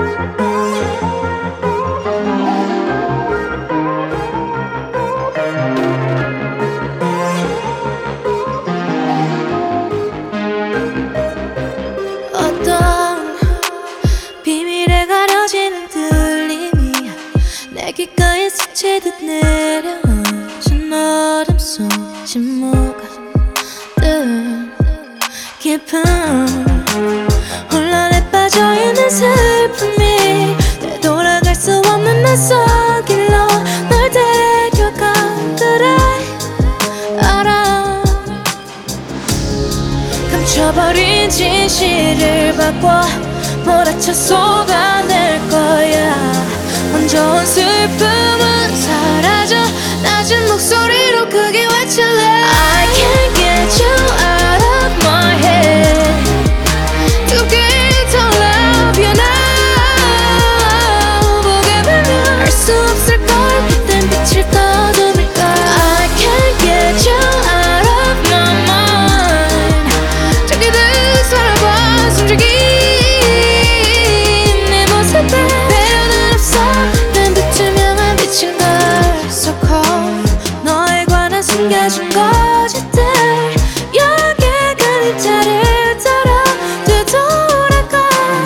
내 귓가에 스치듯 내려오는 어둠 속 침묵은 깊은 혼란에 빠져있는 슬픔이 되돌아갈 수 없는 낯선 길로 널 데려간 그래 알아. 감춰버린 진실을 바꿔 몰아쳐 쏟아낼 거야. 먼저 온 슬픔은 사라져 낮은 목소리로 크게 외칠래. I can't get you out of my head. To get to love you now. 보게 되면 알 수 없을 걸 그땐 빛을 꺼둠일까. I can't get you out of my mind. 저기들 살아봐 숨죽인 내 모습에 숨겨진 거짓들 여기에 그림자를 따라 되돌아가.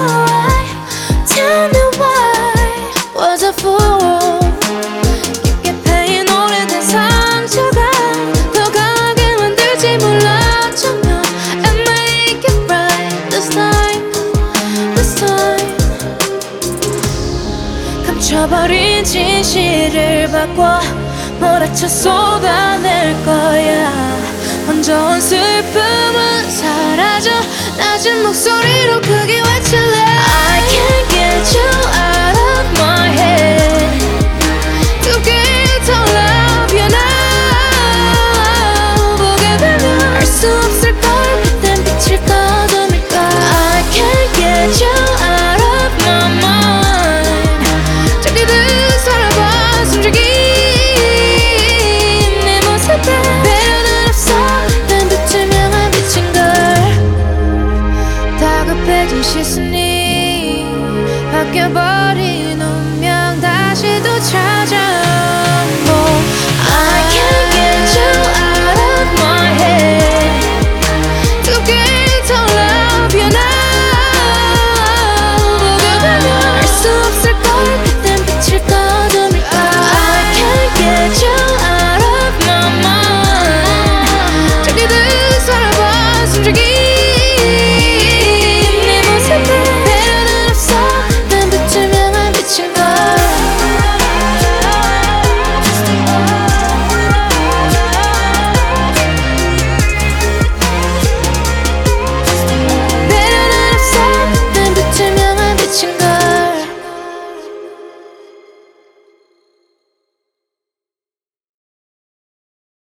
Tell me why was I fool. 깊게 패인 오래된 상처가 더 강하게 만들지 몰랐다면 And make it right this time, this time. 감춰버린 진실을 바꿔 몰아쳐 쏟아낼 거야. 먼저 온 슬픔은 사라져 낮은 목소리로 크게 외칠래. I can't get you out of my head. To get to love you now. 보게 되면 알 수 없을 걸 그땐 빛을 꺼둠일까. I can't get you out of my mind. 저기들 살아봐 숨죽인 배려는 없어 난 불투명한 빛인 걸. 다급해진 시선이 바뀌어버려